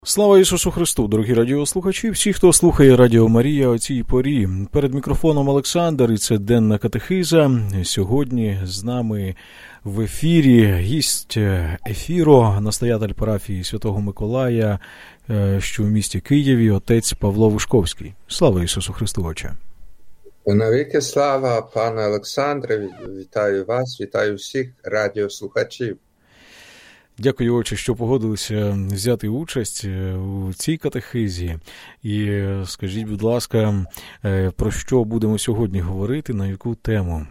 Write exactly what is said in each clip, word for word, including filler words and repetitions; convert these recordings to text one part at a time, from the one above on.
Слава Ісусу Христу, дорогі радіослухачі, всі, хто слухає Радіо Марія о цій порі. Перед мікрофоном Олександр, і це денна катехиза. Сьогодні з нами в ефірі гість ефіру, настоятель парафії Святого Миколая, що в місті Києві, отець Павло Вишковський. Слава Ісусу Христу, отче! Навіки слава, пане Олександре, вітаю вас, вітаю всіх радіослухачів. Дякую, отче, що погодилися взяти участь у цій катехизі. І скажіть, будь ласка, про що будемо сьогодні говорити, на яку тему?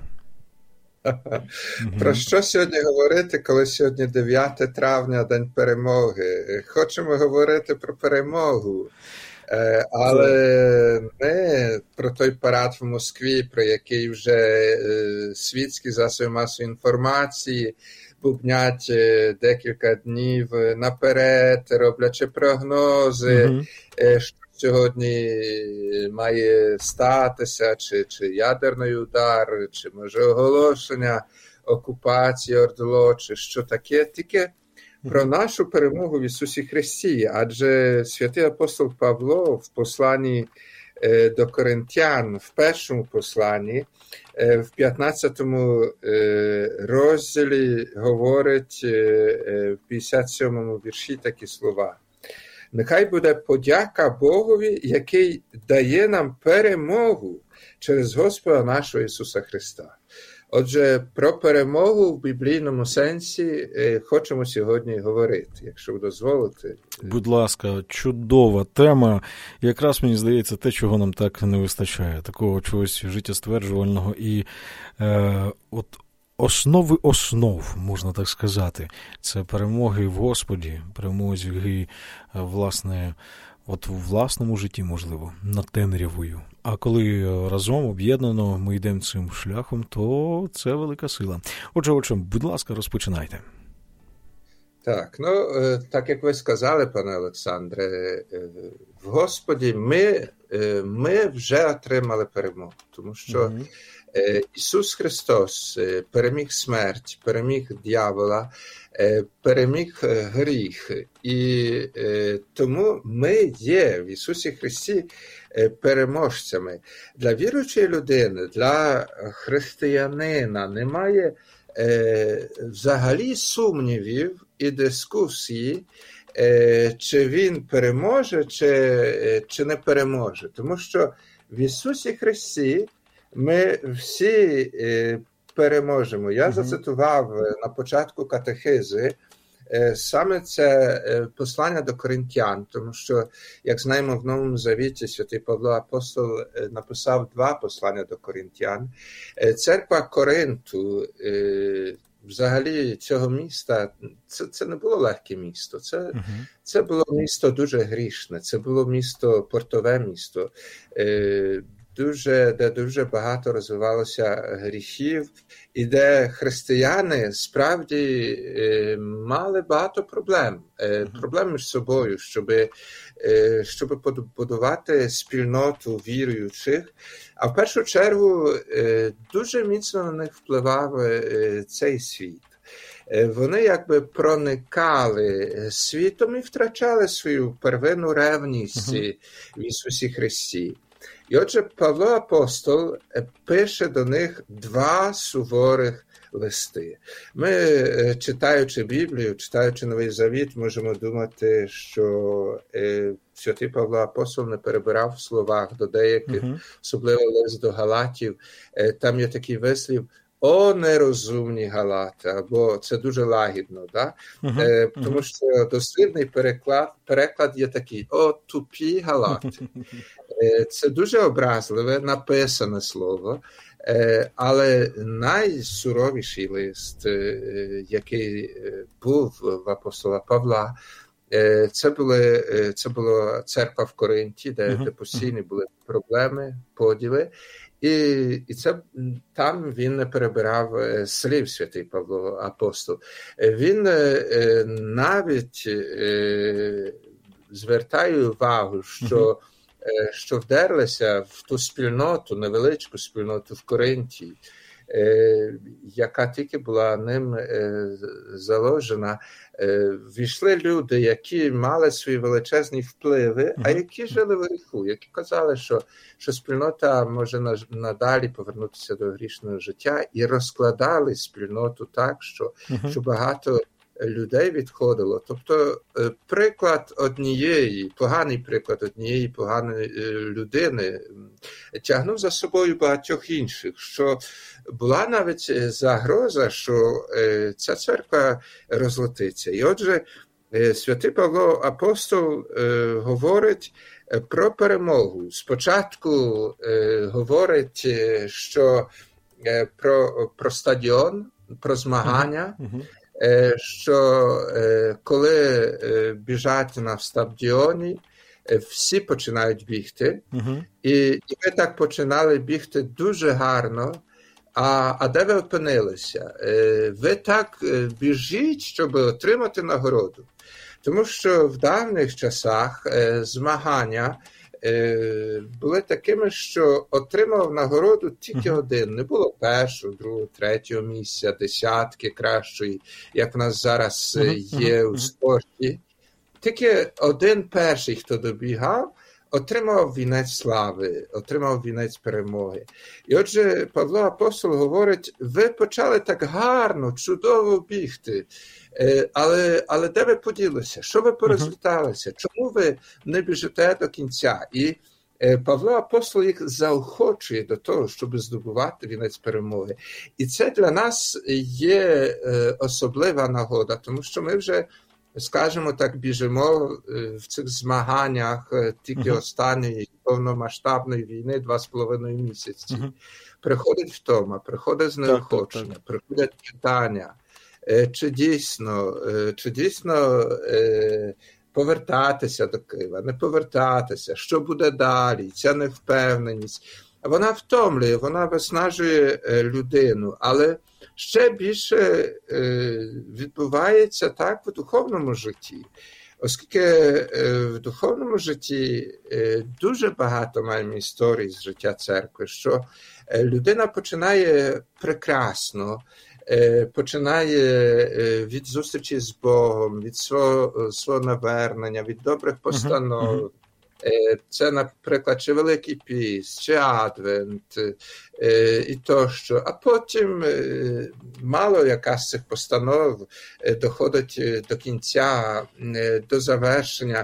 Про що сьогодні говорити, коли сьогодні дев'яте травня, День Перемоги? Хочемо говорити про перемогу, але не про той парад в Москві, про який вже світські засоби масової інформації бубнять декілька днів наперед, роблячи прогнози, mm-hmm. що сьогодні має статися, чи, чи ядерний удар, чи може оголошення окупації ОРДЛО, чи що таке. Тільки mm-hmm. про нашу перемогу в Ісусі Христі. Адже святий апостол Павло в посланні до Коринтян, в першому посланні, в п'ятнадцятому розділі говорить в п'ятдесят сьомому вірші такі слова. Нехай буде подяка Богові, який дає нам перемогу через Господа нашого Ісуса Христа. Отже, про перемогу в біблійному сенсі хочемо сьогодні говорити, якщо ви дозволите. Будь ласка, чудова тема. Якраз, мені здається, те, чого нам так не вистачає. Такого чогось життєстверджувального і е, от основи основ, можна так сказати. Це перемоги в Господі, перемоги, власне, от у власному житті, можливо, над темрявою. А коли разом, об'єднано, ми йдемо цим шляхом, то це велика сила. Отже, отже, будь ласка, розпочинайте. Так, ну, так як ви сказали, пане Олександре, в Господі ми, ми вже отримали перемогу, тому що mm-hmm. Ісус Христос переміг смерть, переміг диявола, переміг гріх. І тому ми є в Ісусі Христі переможцями. Для віруючої людини, для християнина немає взагалі сумнівів і дискусії, чи він переможе, чи, чи не переможе. Тому що в Ісусі Христі ми всі переможемо. Я mm-hmm. зацитував на початку катехизи саме це послання до Коринтян, тому що, як знаємо, в Новому Завіті святий Павло Апостол написав два послання до Коринтян. Церква Коринту, взагалі цього міста, це, це не було легке місто, це, uh-huh. це було місто дуже грішне, це було місто, портове місто, дуже, де дуже багато розвивалося гріхів, і де християни справді мали багато проблем, uh-huh. проблем між собою, щоб, щоб побудувати спільноту віруючих. А в першу чергу дуже міцно на них впливав цей світ. Вони якби проникали світом і втрачали свою первинну ревність uh-huh. в Ісусі Христі. І отже, Павло Апостол пише до них два суворих листи. Ми, читаючи Біблію, читаючи Новий Завіт, можемо думати, що святий Павло Апостол не перебирав в словах до деяких, uh-huh. особливо лист до Галатів. Там є такий вислів: «О, нерозумні Галати», або це дуже лагідно, да? uh-huh. uh-huh. тому що дослівний переклад, переклад є такий: «О, тупі Галати». Це дуже образливе, написане слово, але найсуровіший лист, який був в апостола Павла, це, були, це була церква в Коринті, де, uh-huh. де постійні були проблеми, поділи. І, і це, там він не перебирав слів святий Павло Апостол. Він навіть звертає увагу, що uh-huh. що вдерлися в ту спільноту, невеличку спільноту в Коринті, яка тільки була ним заложена, війшли люди, які мали свої величезні впливи, а які жили в гріху, які казали, що, що спільнота може надалі повернутися до грішного життя, і розкладали спільноту так, що, що багато людей відходило. Тобто приклад однієї, поганий приклад однієї поганої людини тягнув за собою багатьох інших, що була навіть загроза, що ця церква розлетиться. І отже, святий Павло Апостол говорить про перемогу. Спочатку говорить, що про, про стадіон, про змагання, uh-huh. що коли біжать на стадіоні, всі починають бігти, uh-huh. і, і ми так починали бігти дуже гарно, а, а де ви опинилися? Ви так біжіть, щоб отримати нагороду. Тому що в давніх часах змагання були такими, що отримав нагороду тільки один. Не було першого, другого, третього місця, десятки кращої, як в нас зараз є у спорті. Тільки один перший, хто добігав, отримав вінець слави, отримав вінець перемоги. І отже, Павло Апостол говорить, ви почали так гарно, чудово бігти, але, але де ви поділися? Що ви порозвіталися? Чому ви не біжите до кінця? І Павло Апостол їх заохочує до того, щоб здобувати вінець перемоги. І це для нас є особлива нагода, тому що ми вже, скажімо так, біжимо в цих змаганнях тільки uh-huh. останньої повномасштабної війни два з половиною місяці. Uh-huh. Приходить втома, приходить знеохочення, так, так, так. приходять питання, чи дійсно, чи дійсно повертатися до Києва, не повертатися, що буде далі, ця невпевненість. Вона втомлює, вона виснажує людину, але ще більше відбувається так в духовному житті. Оскільки в духовному житті дуже багато маємо історій з життя церкви, що людина починає прекрасно, починає від зустрічі з Богом, від свого, свого навернення, від добрих постанов. Uh-huh. Це, наприклад, чи Великий Піст, чи Адвент, і тощо. А потім мало яка з цих постанов доходить до кінця, до завершення.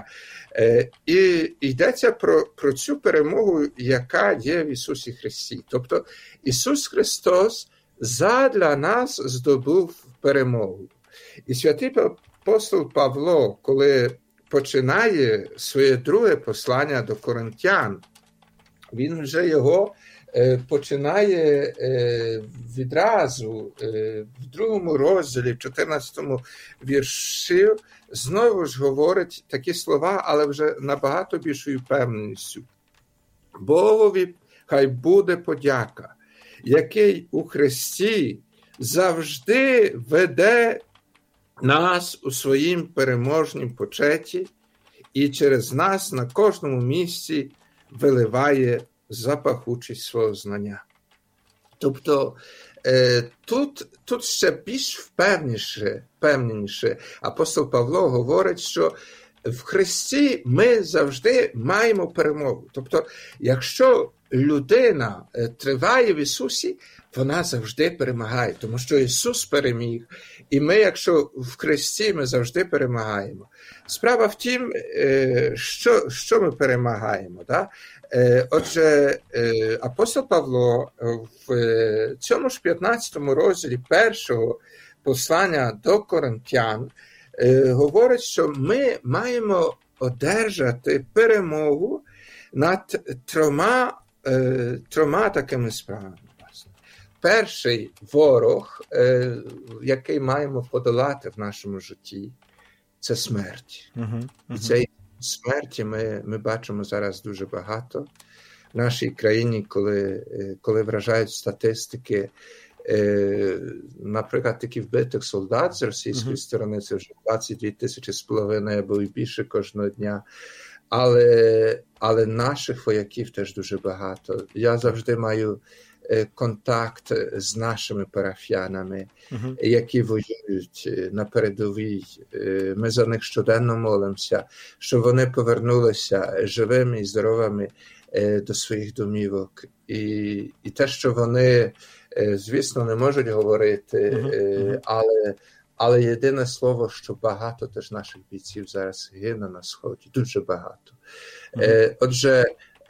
І йдеться про, про цю перемогу, яка є в Ісусі Христі. Тобто Ісус Христос задля нас здобув перемогу. І святий апостол Павло, коли починає своє друге послання до Коринтян, він вже його е, починає е, відразу е, в другому розділі, в чотирнадцятому вірші, знову ж говорить такі слова, але вже набагато більшою впевненістю. Богові хай буде подяка, який у Христі завжди веде нас у своїм переможнім почеті і через нас на кожному місці виливає запахучість свого знання. Тобто е, тут, тут ще більш впевніше, впевненіше апостол Павло говорить, що в Христі ми завжди маємо перемогу. Тобто, якщо людина триває в Ісусі, вона завжди перемагає, тому що Ісус переміг. І ми, якщо в Христі, ми завжди перемагаємо. Справа в тім, що, що ми перемагаємо. Да? Отже, апостол Павло в цьому ж п'ятнадцятому розділі першого послання до Коринтян говорить, що ми маємо одержати перемогу над трьома, трьома такими справами. Перший ворог, який маємо подолати в нашому житті, це смерть. Uh-huh, uh-huh. І цієї смерті ми, ми бачимо зараз дуже багато. В нашій країні, коли, коли вражають статистики, наприклад, таких вбитих солдат з російської uh-huh. сторони, це вже двадцять дві тисячі з половиною або і більше кожного дня. Але, але наших вояків теж дуже багато. Я завжди маю контакт з нашими парафіянами, uh-huh. які воюють на передовій. Ми за них щоденно молимося, щоб вони повернулися живими і здоровими до своїх домівок. І, і те, що вони, звісно, не можуть говорити, uh-huh. але, але єдине слово, що багато теж наших бійців зараз гине на Сході, дуже багато. Uh-huh. Отже,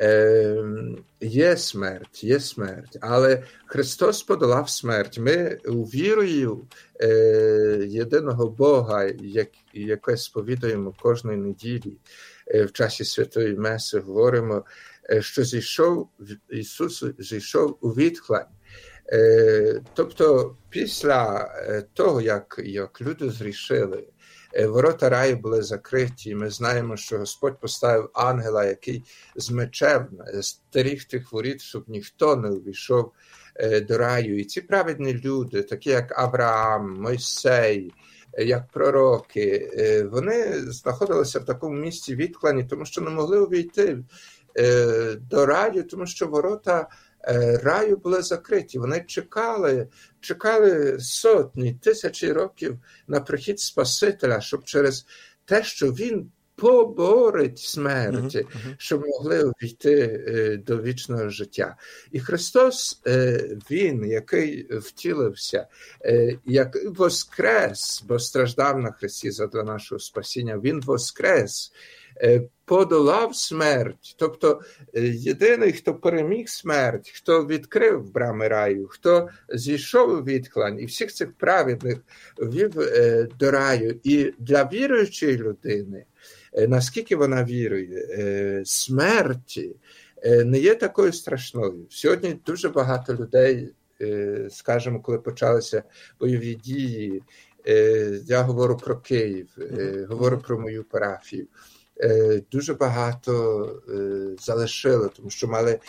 є смерть, є смерть, але Христос подолав смерть. Ми вірою єдиного Бога, як, яке сповідуємо кожної неділі, в часі Святої Меси говоримо, що зійшов, Ісус зійшов у відхлань. Тобто після того, як, як люди зрішили, ворота раю були закриті, ми знаємо, що Господь поставив ангела, який з мечем стеріг тих воріт, щоб ніхто не увійшов до раю. І ці праведні люди, такі як Авраам, Мойсей, як пророки, вони знаходилися в такому місці відклані, тому що не могли увійти до раю, тому що ворота раю були закриті. Вони чекали, чекали сотні, тисячі років на прихід Спасителя, щоб через те, що він поборить смерть, uh-huh, uh-huh. щоб могли увійти до вічного життя. І Христос, Він, який втілився, який воскрес, бо страждав на хресті задля нашого спасіння, Він воскрес, подолав смерть. Тобто єдиний, хто переміг смерть, хто відкрив брами раю, хто зійшов у відклань, і всіх цих праведних вів до раю. І для віруючої людини, наскільки вона вірує, смерть не є такою страшною. Сьогодні дуже багато людей, скажімо, коли почалися бойові дії, я говорю про Київ, говорю про мою парафію, дуже багато залишили, тому що мали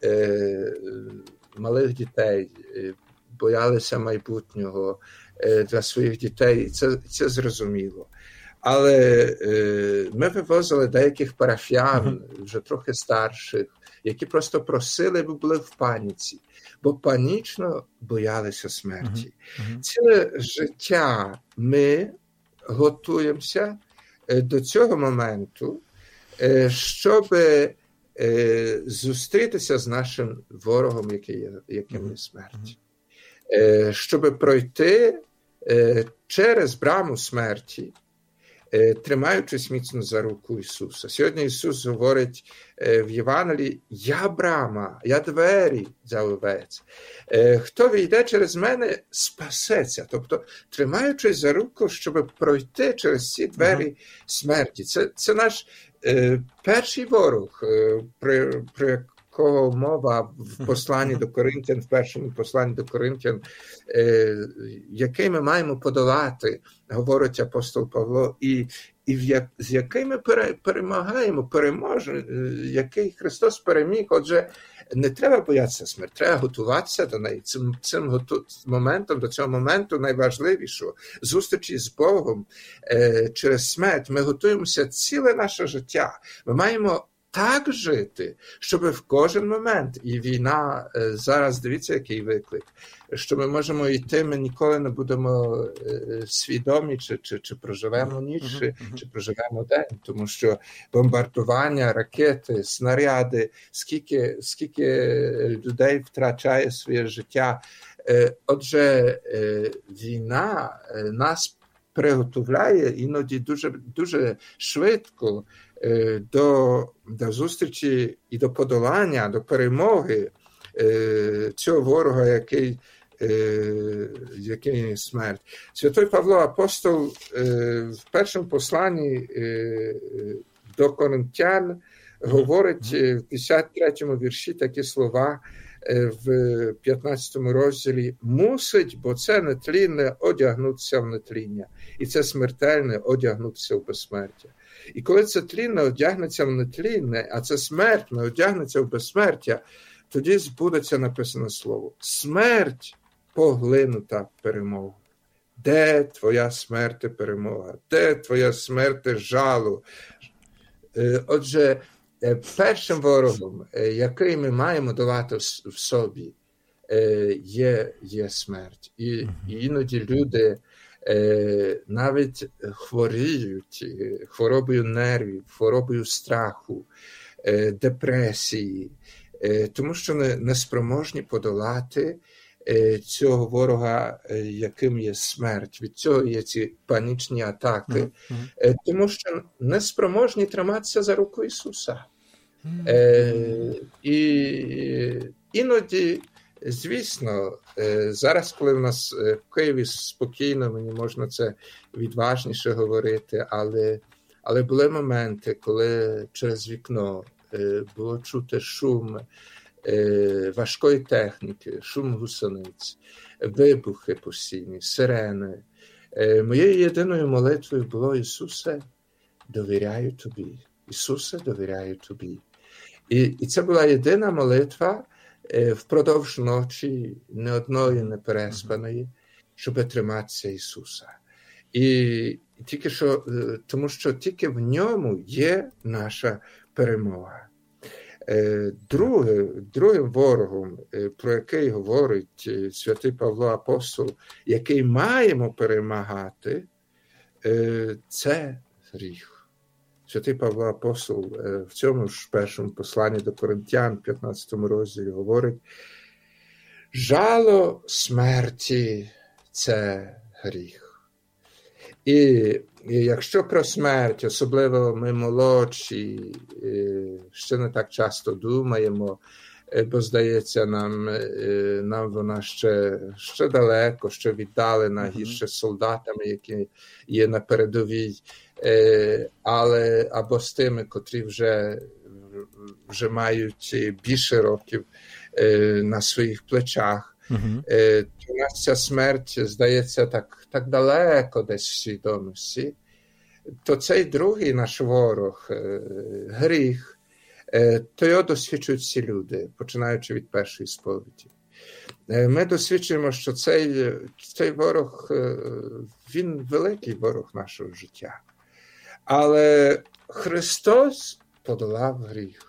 малих дітей, боялися майбутнього для своїх дітей, це, це зрозуміло. Але ми вивозили деяких парафіян, вже трохи старших, які просто просили, бо були в паніці, бо панічно боялися смерті. Uh-huh. Uh-huh. Ціле життя ми готуємося до цього моменту, щоб зустрітися з нашим ворогом, який є, яким є смерть. Щоб пройти через браму смерті, тримаючись міцно за руку Ісуса. Сьогодні Ісус говорить в Євангелії: «Я брама, я двері для овець. Хто війде через мене, спасеться». Тобто, тримаючись за руку, щоб пройти через ці двері uh-huh. смерті. Це, це наш е, перший ворог, е, при, при якого мова в посланні до Коринтян, в першому посланні до Коринтян, е, який ми маємо подолати, говорить апостол Павло, і, і в як, з якими перемагаємо, переможемо, який Христос переміг. Отже, не треба боятися смерті, треба готуватися до неї. Цим, цим готу, моментом, до цього моменту найважливішого зустрічі з Богом е, через смерть. Ми готуємося ціле наше життя. Ми маємо так жити, щоб в кожен момент, і війна, зараз дивіться, який виклик, що ми можемо йти, ми ніколи не будемо свідомі, чи, чи, чи проживемо ніч, чи, чи проживемо день, тому що бомбардування, ракети, снаряди, скільки, скільки людей втрачає своє життя. Отже, війна нас приготовляє іноді дуже, дуже швидко до, до зустрічі і до подолання, до перемоги е, цього ворога, який, е, який смерть. Святой Павло Апостол е, в першому посланні е, до Коринтян говорить в п'ятдесят третьому вірші такі слова, е, в п'ятнадцятому розділі: «Мусить, бо це нетлінне, одягнутися в нетління, і це смертельне, одягнутися в безсмертя». І коли це тлінне одягнеться в нетлінне, а це смертне одягнеться в безсмертя, тоді збудеться написане слово: «Смерть поглинута перемога». Де твоя смерть перемога? Де твоя смерть жалу? Отже, першим ворогом, який ми маємо долати в собі, є, є смерть. І, і іноді люди навіть хворіють хворобою нервів, хворобою страху, депресії, тому що не, не спроможні подолати цього ворога, яким є смерть. Від цього є ці панічні атаки, mm-hmm. тому що не спроможні триматися за руку Ісуса. Mm-hmm. І іноді, звісно, зараз, коли в нас в Києві спокійно, мені можна це відважніше говорити, але, але були моменти, коли через вікно було чути шум важкої техніки, шум гусениць, вибухи постійні, сирени. Моєю єдиною молитвою було: Ісусе, довіряю Тобі. Ісусе, довіряю Тобі. І, і це була єдина молитва впродовж ночі, не одної не переспаної, щоб триматися Ісуса. І тільки що, тому що тільки в ньому є наша перемога. Друге, другим ворогом, про який говорить святий Павло Апостол, який маємо перемагати, це гріх. Святий Павло Апостол в цьому ж першому посланні до Коринтян, п'ятнадцятому розділі, говорить: жало смерті – це гріх. І, і якщо про смерть, особливо ми молодші, ще не так часто думаємо, бо, здається, нам, нам вона ще, ще далеко, ще віддалена, гірше солдатами, які є на передовій, але або з тими, котрі вже, вже мають більше років на своїх плечах. Uh-huh. У нас ця смерть, здається, так, так далеко десь в свідомості. То цей другий наш ворог, гріх, то його досвідчують всі люди, починаючи від першої сповіді. Ми досвідчуємо, що цей, цей ворог, він великий ворог нашого життя. Але Христос подолав гріх.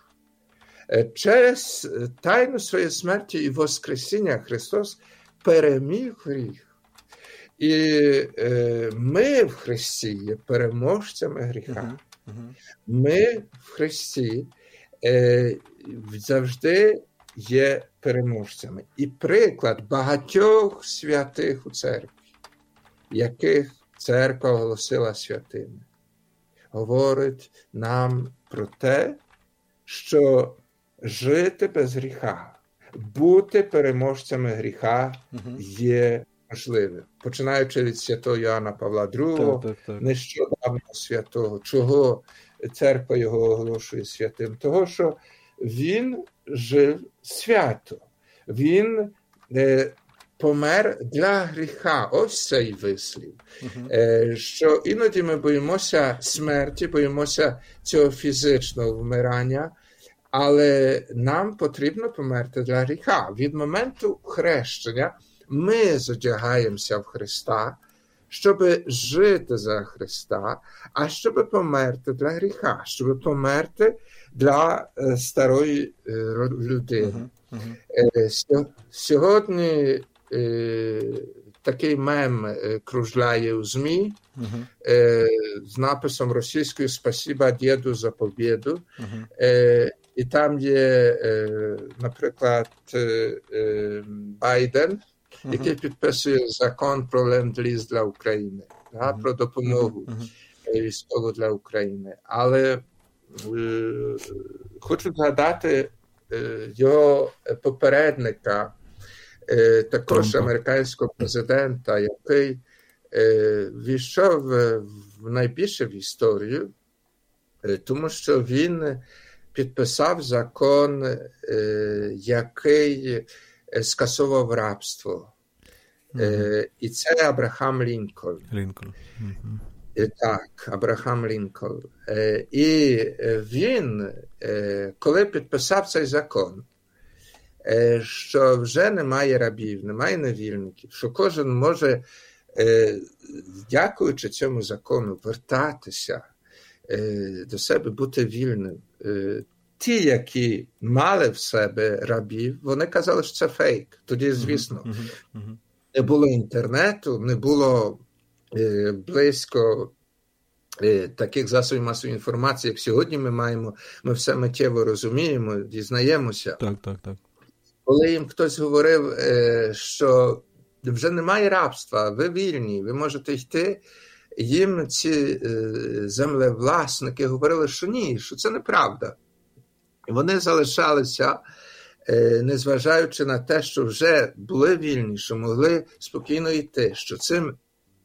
Через тайну своєї смерті і воскресіння Христос переміг гріх. І е, ми в Христі є переможцями гріха. Uh-huh. Uh-huh. Ми в Христі е, завжди є переможцями. І приклад багатьох святих у церкві, яких церква оголосила святими, говорить нам про те, що жити без гріха, бути переможцями гріха є можливим. Починаючи від святого Йоанна Павла другого, так, так, так. нещодавно святого. Чого церква його оголошує святим? Того, що він жив свято. Він е, помер для гріха. Ось цей вислів. Uh-huh. Е, що іноді ми боїмося смерті, боїмося цього фізичного вмирання, але нам потрібно померти для гріха. Від моменту хрещення ми зодягаємося в Христа, щоб жити за Христа, а щоб померти для гріха, щоб померти для е, старої е, людини. Uh-huh. Uh-huh. Е, сьогодні е, такий мем е, кружляє у ЗМІ uh-huh. е, з написом російською «Спасибо, діду, за побєду». Uh-huh. Е, І там є, наприклад, Байден, uh-huh. який підписує закон про ленд-ліз для України, uh-huh. про допомогу uh-huh. військову для України. Але е, хочу згадати е, його попередника, е, також uh-huh. американського президента, який е, війшов в найбільше в історію, е, тому що він підписав закон, е, який скасував рабство. Mm-hmm. Е, і це Абрахам Лінкольн. Лінкольн. Mm-hmm. Е, так, Абрахам Лінкольн. Е, і він, е, коли підписав цей закон, е, що вже немає рабів, немає невільників, що кожен може, е, дякуючи цьому закону, вертатися до себе, бути вільним, ті, які мали в себе рабів, вони казали, що це фейк. Тоді, звісно, mm-hmm. Mm-hmm. не було інтернету, не було е, близько е, таких засобів масової інформації, як сьогодні ми маємо. Ми все миттєво розуміємо, дізнаємося. Так, так, так. Коли їм хтось говорив, е, що вже немає рабства, ви вільні, ви можете йти, їм ці е, землевласники говорили, що ні, що це неправда. Вони залишалися, незважаючи на те, що вже були вільні, що могли спокійно йти, що цим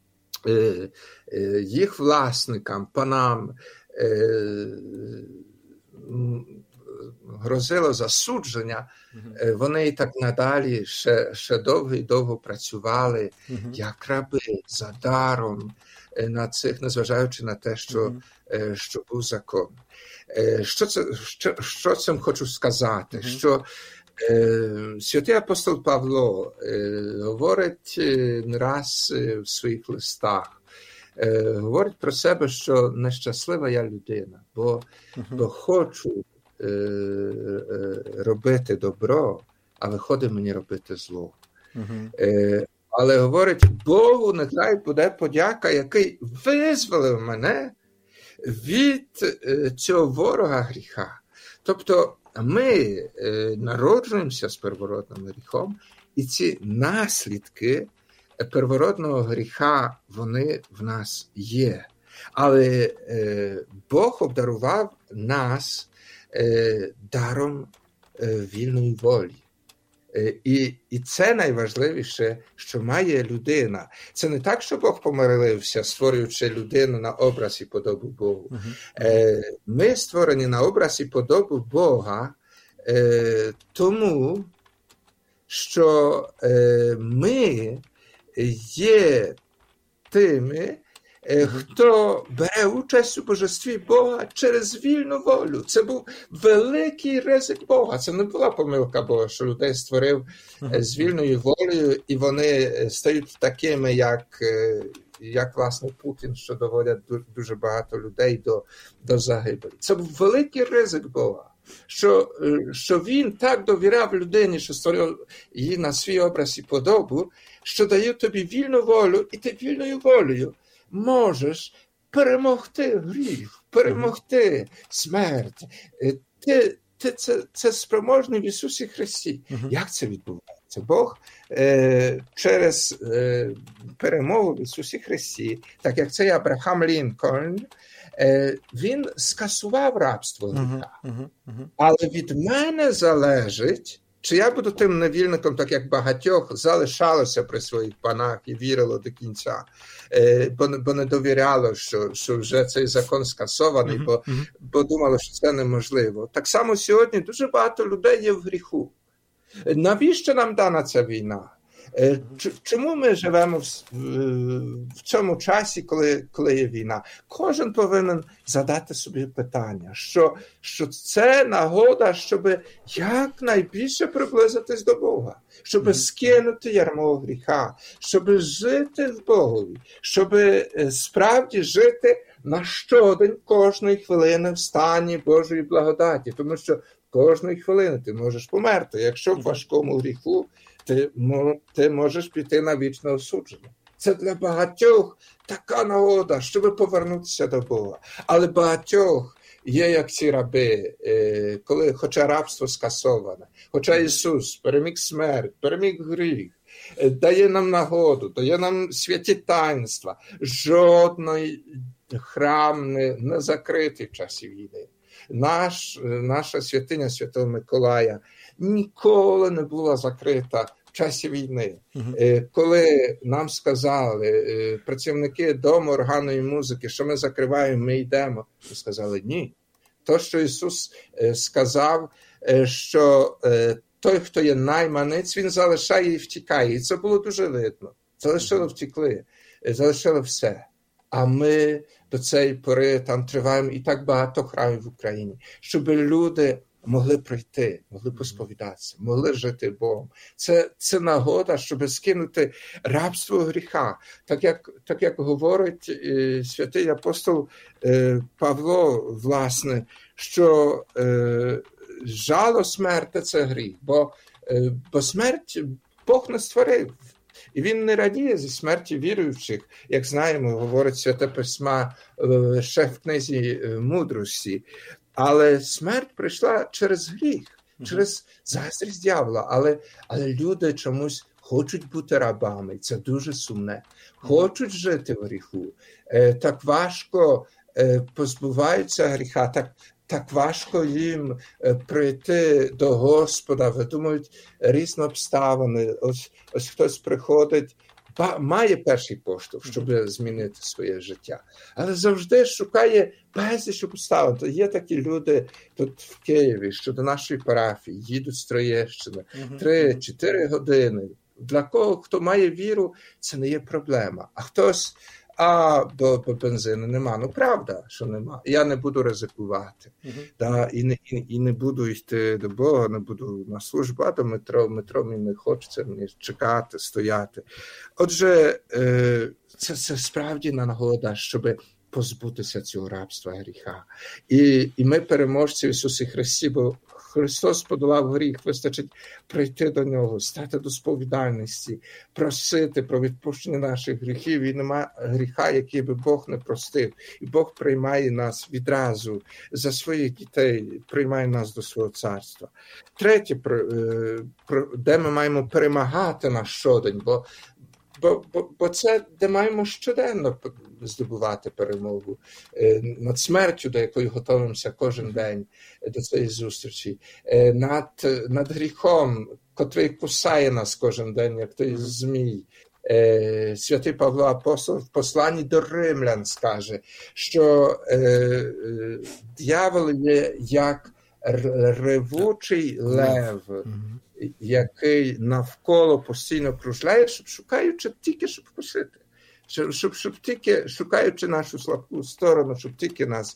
їх власникам, панам грозило засудження, вони і так надалі ще, ще довго і довго працювали, uh-huh. як раби, за даром, на цих, незважаючи на те, що, uh-huh. що був закон. Що, це, що, що цим хочу сказати? Uh-huh. Що е, святий апостол Павло е, говорить не раз в своїх листах, е, говорить про себе, що нещаслива я людина, бо, uh-huh. бо хочу е, е, робити добро, а виходить мені робити зло. Uh-huh. Е, але говорить, Богу нехай буде подяка, який визволив мене від цього ворога гріха. Тобто ми народжуємося з первородним гріхом, і ці наслідки первородного гріха, вони в нас є. Але Бог обдарував нас даром вільної волі. І, і це найважливіше, що має людина. Це не так, що Бог помилився, створюючи людину на образ і подобу Богу. Uh-huh. Ми створені на образ і подобу Бога, тому що ми є тими, хто бере участь у божестві Бога через вільну волю. Це був великий ризик Бога. Це не була помилка Бога, що людей створив з вільною волею, і вони стають такими, як, як власне, Путін, що доводять дуже багато людей до, до загибелі. Це був великий ризик Бога. Що, що він так довіряв людині, що створив її на свій образ і подобу, що дає тобі вільну волю, і ти вільною волею можеш перемогти гріх, перемогти смерть. Ти, ти це, це спроможний в Ісусі Христі. Uh-huh. Як це відбувається? Бог е, через е, перемогу в Ісусі Христі, так як цей Абрахам Лінкольн, е, він скасував рабство гріха. Uh-huh. Uh-huh. Але від мене залежить, чи я буду тим невільником, так як багатьох залишалося при своїх панах і вірило до кінця, бо, бо не довіряло, що, що вже цей закон скасований, uh-huh. бо, бо думало, що це неможливо. Так само сьогодні дуже багато людей є в гріху. Навіщо нам дана ця війна? Чому ми живемо в, в цьому часі, коли, коли є війна? Кожен повинен задати собі питання, що, що це нагода, щоб якнайбільше приблизитись до Бога, щоб mm-hmm. скинути ярмо гріха, щоб жити в Богові, щоб справді жити на щодень кожної хвилини в стані Божої благодаті, тому що кожної хвилини ти можеш померти, якщо в важкому гріху Ти, ти можеш піти на вічне осудження. Це для багатьох така нагода, щоб повернутися до Бога. Але багатьох є як ці раби, коли, хоча рабство скасоване, хоча Ісус переміг смерть, переміг гріх, дає нам нагоду, дає нам святі таїнства, жодний храм не, не закритий в часі війни. Наш, наша святиня Святого Миколая ніколи не була закрита в часі війни. Uh-huh. Коли нам сказали працівники Дому органної музики, що ми закриваємо, ми йдемо, ми сказали ні. То, що Ісус сказав, що той, хто є найманець, він залишає і втікає. І це було дуже видно. Залишили, втікли, залишили все. А ми до цієї пори там триваємо і так багато храмів в Україні, щоб люди могли прийти, могли посповідатися, могли жити Богом. Це, це нагода, щоб скинути рабство гріха. Так як, так як говорить е, святий апостол е, Павло, власне, що е, жало смерти – це гріх, бо, е, бо смерть Бог не створив. І він не радіє зі смерті віруючих, як знаємо, говорить Святе Письмо е, ще в книзі Мудрості. Але смерть прийшла через гріх, через заздрість дьявола. Але, але люди чомусь хочуть бути рабами, це дуже сумне. Хочуть жити в гріху. Е, так важко е, позбуваються гріха, так, так важко їм е, прийти до Господа, видумують різні обставини. Ось, ось хтось приходить, має перший поштовх, щоб змінити своє життя. Але завжди шукає безліч обставин. Є такі люди тут в Києві, що до нашої парафії їдуть з Троєщини три-чотири години. Для кого, хто має віру, це не є проблема. А хтось, а, бо, бо бензину нема. Ну, правда, що нема. Я не буду ризикувати. Uh-huh. Да, і, не, і, і не буду йти до Бога, не буду на службу, а до метро. Метро мені не хочеться мені чекати, стояти. Отже, е, це, це справді нагода, щоб позбутися цього рабства гріха. І, і ми переможці в Ісусі Христі, бо Христос подолав гріх, вистачить прийти до Нього, стати до сповідальності, просити про відпущення наших гріхів. І нема гріха, який би Бог не простив. І Бог приймає нас відразу за своїх дітей, приймає нас до свого царства. Третє, де ми маємо перемагати на щодень, бо Бо, бо, бо це, де маємо щоденно здобувати перемогу над смертю, до якої готуємося кожен день до цієї зустрічі, над, над гріхом, котрий кусає нас кожен день, як той змій. Святий Павло Апостол в посланні до римлян скаже, що е, е, диявол є як ревучий лев, який навколо постійно кружляє, щоб шукаючи тільки, щоб вкусити. Щоб, щоб, щоб тільки, шукаючи нашу слабку сторону, щоб тільки нас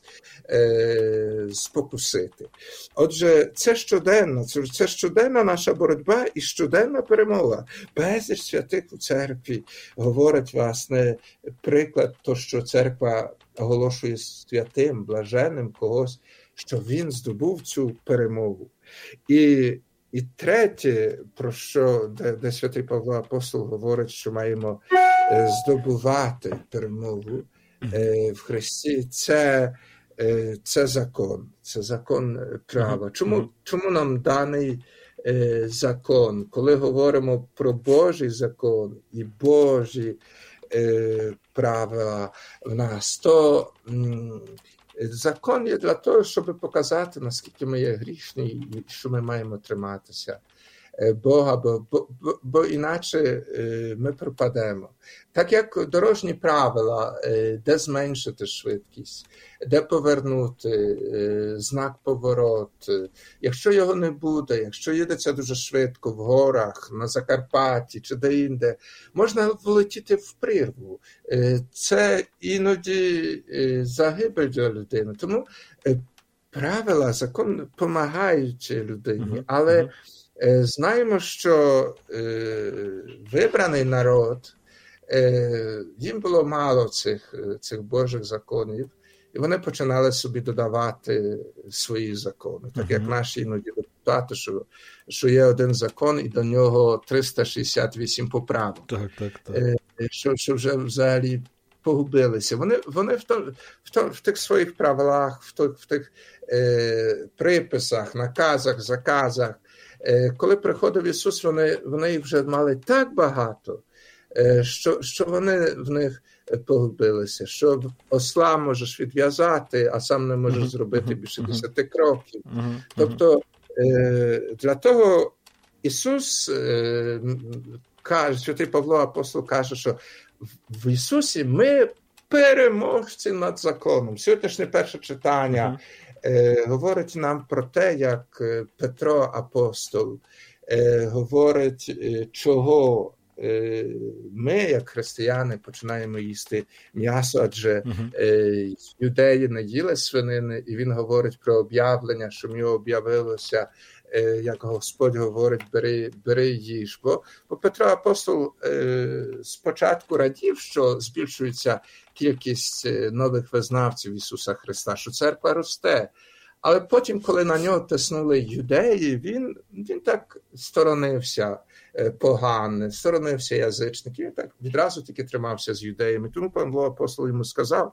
е, спокусити. Отже, це щоденно, це, це щоденна наша боротьба і щоденна перемога. Безліч святих у церкві говорить, власне, приклад, то, що церква оголошує святим, блаженним когось, що він здобув цю перемогу. І І третє, про що, де, де святий Павло Апостол говорить, що маємо е, здобувати перемогу е, в Христі, це, е, це закон, це закон права. Чому, чому нам даний е, закон? Коли говоримо про Божий закон і Божі е, правила в нас, то м, закон є для того, щоб показати, наскільки ми є грішні і що ми маємо триматися Бога, бо, бо, бо іначе ми пропадемо. Так як дорожні правила, де зменшити швидкість, де повернути, знак поворот, якщо його не буде, якщо їдеться дуже швидко в горах, на Закарпатті чи де-інде, можна влетіти в прірву. Це іноді загибель для людини. Тому правила, закон допомагають людині, але знаємо, що е, вибраний народ, е, їм було мало цих, цих Божих законів, і вони починали собі додавати свої закони. Так як наші іноді депутати, що, що є один закон, і до нього триста шістдесят вісім поправок. Так, так, так. Е, що, що вже взагалі погубилися. Вони, вони в, то, в, то, в тих своїх правилах, в, то, в тих е, приписах, наказах, заказах, коли приходив Ісус, вони, вони їх вже мали так багато, що, що вони в них погубилися, що осла можеш відв'язати, а сам не можеш зробити більше десяти кроків. Тобто для того Ісус каже, святий Павло Апостол каже, що в Ісусі ми переможці над законом. Сьогоднішнє перше читання Е, говорить нам про те, як Петро Апостол е, говорить, е, чого ми, як християни, починаємо їсти м'ясо, адже uh-huh. юдеї не їли свинини, і він говорить про об'явлення, що мені об'явилося, як Господь говорить, бери, бери їж. Бо, бо Петро Апостол спочатку радів, що збільшується кількість нових визнавців Ісуса Христа, що церква росте. Але потім, коли на нього тиснули юдеї, він, він так сторонився погане, сторонився язичників, він так відразу тільки тримався з юдеями. Тому Павло Апостол йому сказав,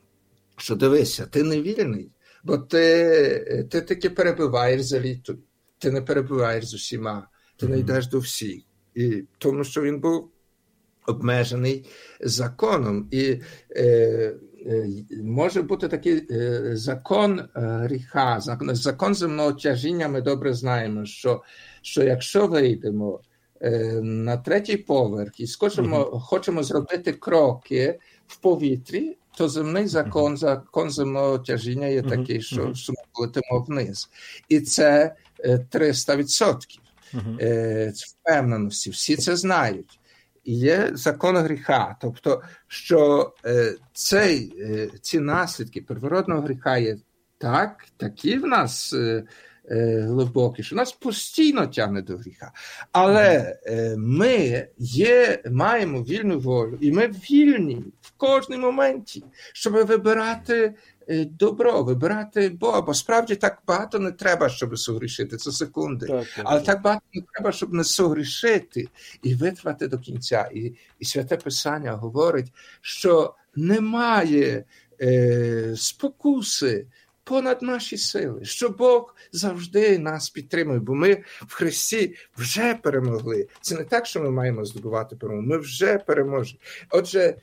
що дивися, ти не вільний, бо ти, ти таки перебуваєш з елітою, ти не перебуваєш з усіма, ти не йдеш до всіх. І тому що він був обмежений законом. І е, може бути такий закон гріха, закон земного тяжіння. Ми добре знаємо, що, що якщо вийдемо на третій поверх і скочимо, mm-hmm. хочемо зробити кроки в повітрі, то земний закон, mm-hmm. закон земного тяжіння є mm-hmm. такий, що, mm-hmm. що ми полетимо вниз. І це триста відсотків mm-hmm. впевненості. Всі це знають. І є закон гріха, тобто, що е, цей, е, ці наслідки первородного гріха є так, такі в нас е, е, глибокі, що нас постійно тягне до гріха. Але е, ми є, маємо вільну волю, і ми вільні в кожному моменті, щоб вибирати добро, вибирати Бога, бо справді так багато не треба, щоб согрішити, це секунди, так, так, але так багато не треба, щоб не согрішити і витримати до кінця. І, і Святе Писання говорить, що немає е, спокуси понад наші сили, що Бог завжди нас підтримує, бо ми в Христі вже перемогли. Це не так, що ми маємо здобувати перемогу, ми вже переможемо. Отже,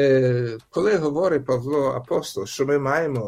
коли говорить Павло Апостол, що ми маємо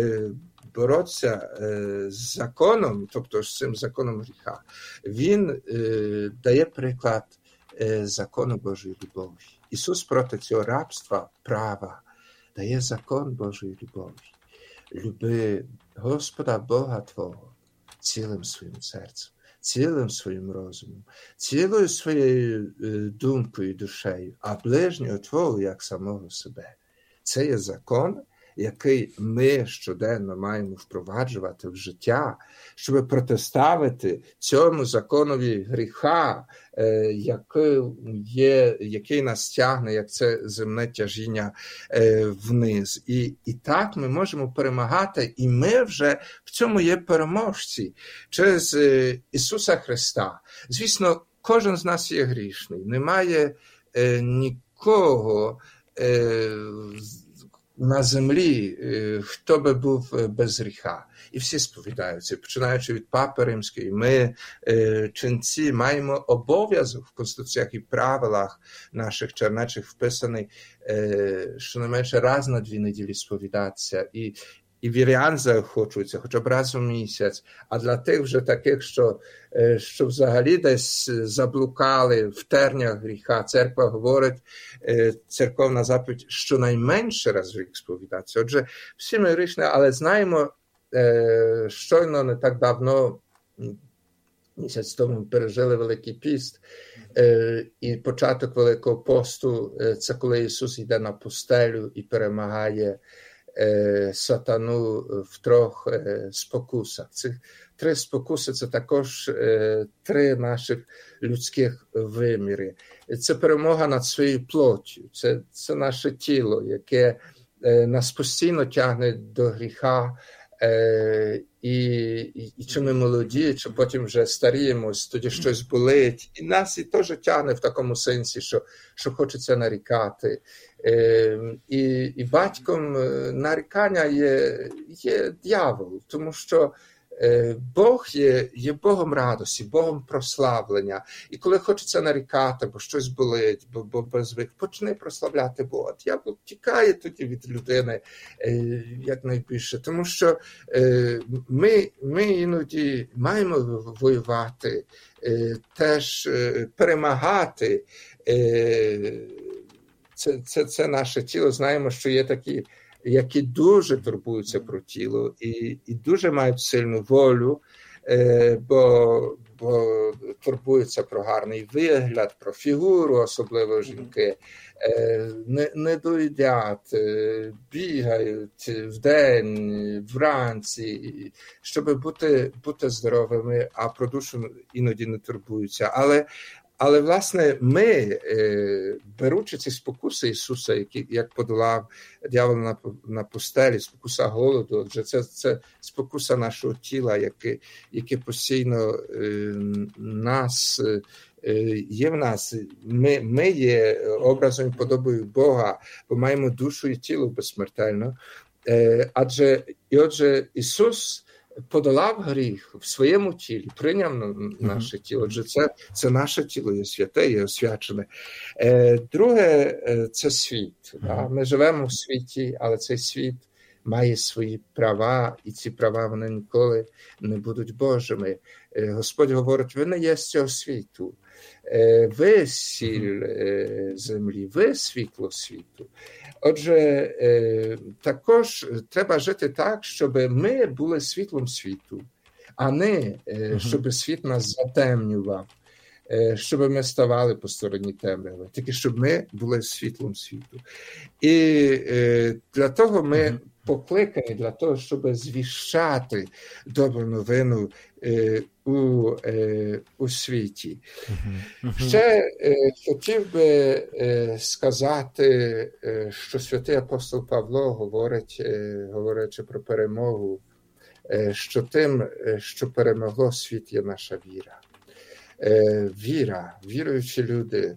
боротися з законом, тобто з цим законом гріха, він дає приклад закону Божої любові. Ісус проти цього рабства права дає закон Божої любові. Люби Господа Бога Твого цілим своїм серцем, цілим своїм розумом, цілою своєю думкою і душею, а ближнього твого як самого себе. Це є закон, який ми щоденно маємо впроваджувати в життя, щоб протиставити цьому законові гріха, який, є, який нас тягне, як це земне тяжіння вниз. І, і так ми можемо перемагати, і ми вже в цьому є переможці через Ісуса Христа. Звісно, кожен з нас є грішний, немає нікого на землі, хто би був без гріха. І всі сповідаються, починаючи від Папи Римської. Ми, ченці, маємо обов'язок в Конституціях і правилах наших чернечих вписаний, щонайменше раз на дві неділі сповідатися. І, і вірян заохочуються, хоча б раз у місяць. А для тих вже таких, що, що взагалі десь заблукали в тернях гріха, церква говорить, церковна заповідь, щонайменше раз в рік сповідатися. Отже, всі ми грішні, але знаємо, щойно не так давно, місяць тому пережили Великий піст, і початок Великого посту – це коли Ісус йде на пустелю і перемагає сатану в трьох спокусах. Цих три спокуси – це також три наших людських виміри. Це перемога над своєю плоттю, це, це наше тіло, яке нас постійно тягне до гріха, і, і, і чи ми молоді, чи потім вже старіємось, тоді щось болить. І нас і теж тягне в такому сенсі, що, що хочеться нарікати. І, і батьком нарікання є, є диявол, тому що Бог є, є Богом радості, Богом прославлення. І коли хочеться нарікати, бо щось болить, бо, бо безвик, почни прославляти Бога. Диявол тікає тоді від людини якнайбільше, тому що ми, ми іноді маємо воювати, теж перемагати. Це, це, це наше тіло. Знаємо, що є такі, які дуже турбуються про тіло і, і дуже мають сильну волю, бо, бо турбуються про гарний вигляд, про фігуру, особливо жінки, не, не доїдять, бігають вдень, вранці, щоб бути, бути здоровими, а про душу іноді не турбуються. Але Але, власне, ми, беручи ці спокуси Ісуса, які, як подолав диявол на, на пустелі, спокуса голоду, отже, це, це спокуса нашого тіла, яке, яке постійно е, нас, е, є в нас. Ми, ми є образом і подобою Бога, бо маємо душу і тіло безсмертельно. Е, адже, і отже, Ісус подолав гріх в своєму тілі, прийняв наше тіло. Отже, це, це наше тіло є святе, є освячене. Е, друге, це світ. Да? Ми живемо в світі, але цей світ має свої права, і ці права вони ніколи не будуть Божими. Е, Господь говорить, ви не є з цього світу. Е, ви сіль е, землі, ви світло світу. Отже, також треба жити так, щоб ми були світлом світу, а не щоб світ нас затемнював, щоб ми ставали по стороні темряви, тільки щоб ми були світлом світу. І для того ми покликані, для того, щоб звіщати добру новину у, у світі. Ще хотів би сказати, що святий апостол Павло говорить, говорячи про перемогу, що тим, що перемогло світ, є наша віра. Віра, віруючі люди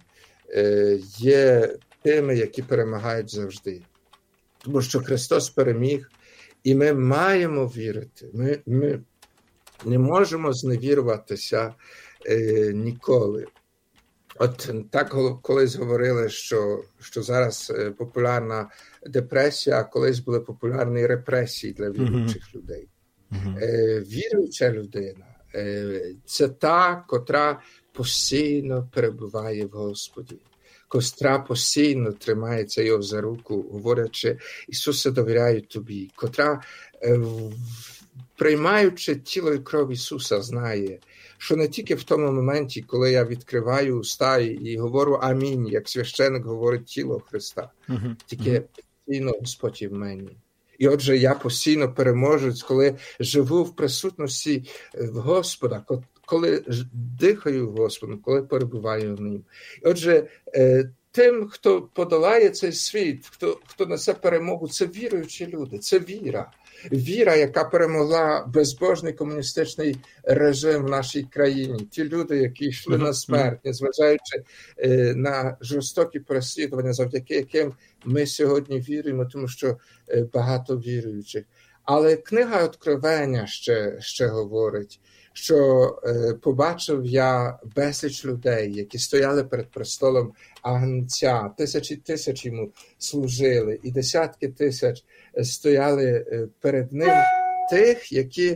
є тими, які перемагають завжди. Тому що Христос переміг, і ми маємо вірити. Ми, ми не можемо зневіруватися е, ніколи. От так колись говорили, що, що зараз популярна депресія, а колись були популярні репресії для віруючих mm-hmm. людей. Mm-hmm. Е, віруюча людина е, – це та, котра постійно перебуває в Господі, котра постійно тримається його за руку, говорячи, Ісусе, довіряю тобі, котра, е, приймаючи тіло і кров Ісуса, знає, що не тільки в тому моменті, коли я відкриваю уста і говорю амінь, як священик говорить тіло Христа, uh-huh. тільки uh-huh. постійно Господь є в мені. І отже, я постійно переможець, коли живу в присутності Господа, коли дихаю Господом, коли перебуваю в ним. І отже, тим, хто подолає цей світ, хто, хто несе перемогу, це віруючі люди, це віра. Віра, яка перемогла безбожний комуністичний режим в нашій країні. Ті люди, які йшли mm-hmm. на смерть, незважаючи е, на жорстокі переслідування, завдяки яким ми сьогодні віримо, тому що е, багато віруючих. Але книга Откровення ще, ще говорить, що е, побачив я безліч людей, які стояли перед престолом Агнця, тисячі тисяч йому служили, і десятки тисяч стояли перед ним, тих, які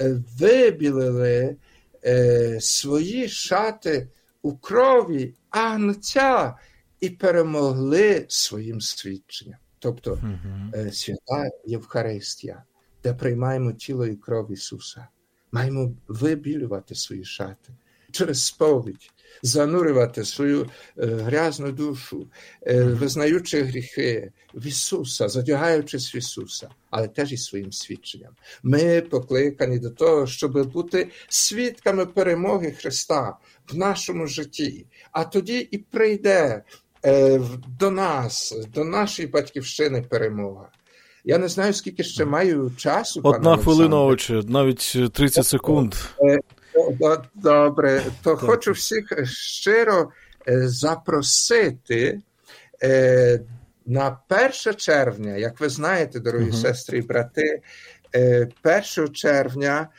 вибілили е, свої шати у крові Агнця і перемогли своїм свідченням. Тобто mm-hmm. свята Євхаристія, де приймаємо тіло і кров Ісуса. Маємо вибілювати свої шати через сповідь, занурювати свою е, грязну душу, е, визнаючи гріхи в Ісуса, задягаючись в Ісуса, але теж і своїм свідченням. Ми покликані до того, щоб бути свідками перемоги Христа в нашому житті. А тоді і прийде е, до нас, до нашої батьківщини перемога. Я не знаю, скільки ще маю часу. Одна хвилина, отче, навіть тридцять секунд. Добре, то так. Хочу всіх щиро запросити на перше червня, як ви знаєте, дорогі uh-huh. сестри і брати, першого червня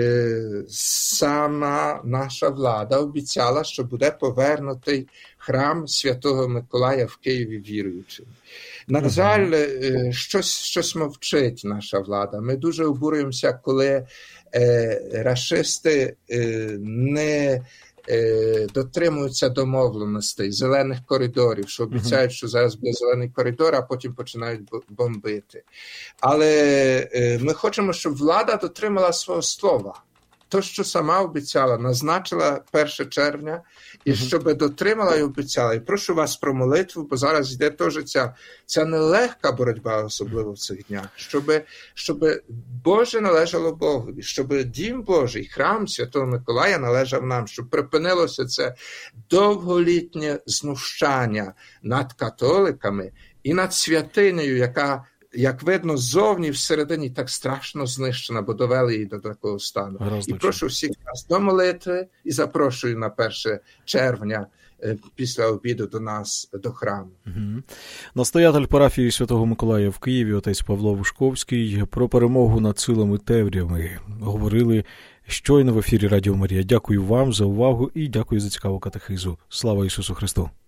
сама наша влада обіцяла, що буде повернутий храм Святого Миколая в Києві віруючим. На жаль, щось, щось мовчить наша влада. Ми дуже обурюємося, коли е, рашисти е, не е, дотримуються домовленостей, зелених коридорів, що обіцяють, що зараз буде зелений коридор, а потім починають бомбити. Але е, ми хочемо, щоб влада дотримала свого слова. то, що сама обіцяла, назначила перше червня, і щоб дотримала і обіцяла. І прошу вас про молитву, бо зараз йде теж ця, ця нелегка боротьба, особливо в цих днях, щоб, щоб Боже належало Богові, щоб Дім Божий, храм Святого Миколая належав нам, щоб припинилося це довголітнє знущання над католиками і над святинею, яка, як видно, ззовні всередині так страшно знищена, бо довели її до такого стану. Различно. І прошу всіх нас до молитви і запрошую на перше червня після обіду до нас, до храму. Угу. Настоятель парафії Святого Миколая в Києві, отець Павло Вушковський, про перемогу над силами темряви говорили щойно в ефірі Радіо Марія. Дякую вам за увагу і дякую за цікаву катехизу. Слава Ісусу Христу!